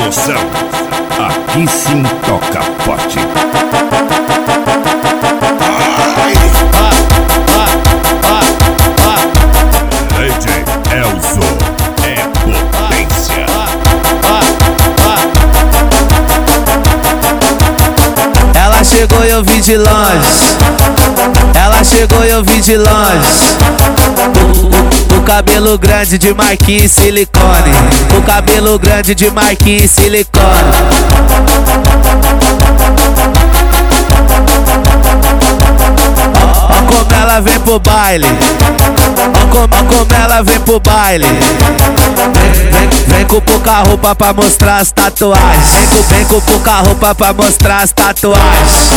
emoção. Aqui sim toca forte. DJ Elzo é potência. Ela chegou e eu vi de longe. Ela chegou e eu vi de longe. O cabelo grande de marquinhos e silicone. O cabelo grande de marquinhos e silicone. Ó como ela vem pro baile. Ó como ela vem pro baile. Vem com pouca roupa pra mostrar as tatuagens. Vem com pouca roupa pra mostrar as tatuagens.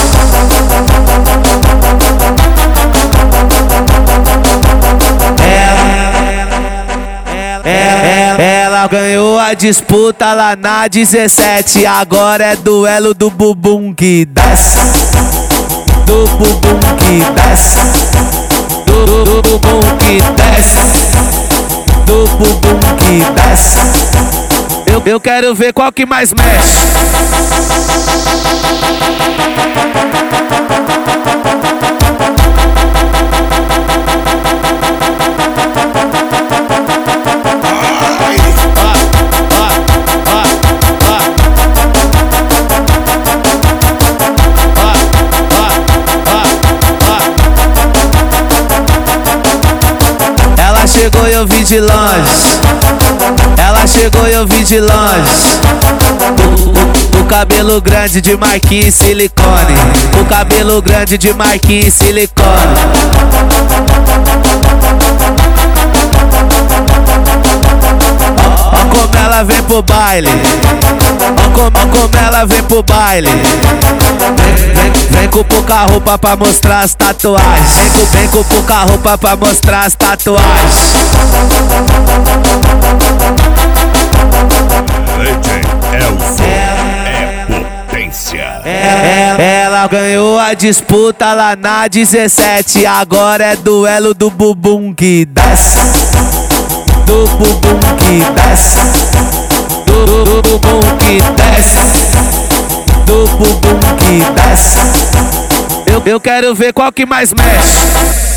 Ela ganhou a disputa lá na 17. Agora é duelo do bumbum que desce. Do bumbum que desce. Do bumbum que desce. Do bumbum que desce. Eu quero ver qual que mais mexe. Ela chegou e eu vi de longe. Ela chegou e eu vi de longe. O cabelo grande de marquinhos e silicone. O cabelo grande de marquinhos e silicone. Ó como ela vem pro baile. Ó como ela vem pro baile. Vem com pouca roupa pra mostrar as tatuagens. Vem com pouca roupa pra mostrar as tatuagens. DJ Elzo é potência. Ela ganhou a disputa lá na 17. Agora é duelo do bumbum que desce. Do bumbum que desce. Do bumbum que desce. Do bumbum que desce. Eu quero ver qual que mais mexe.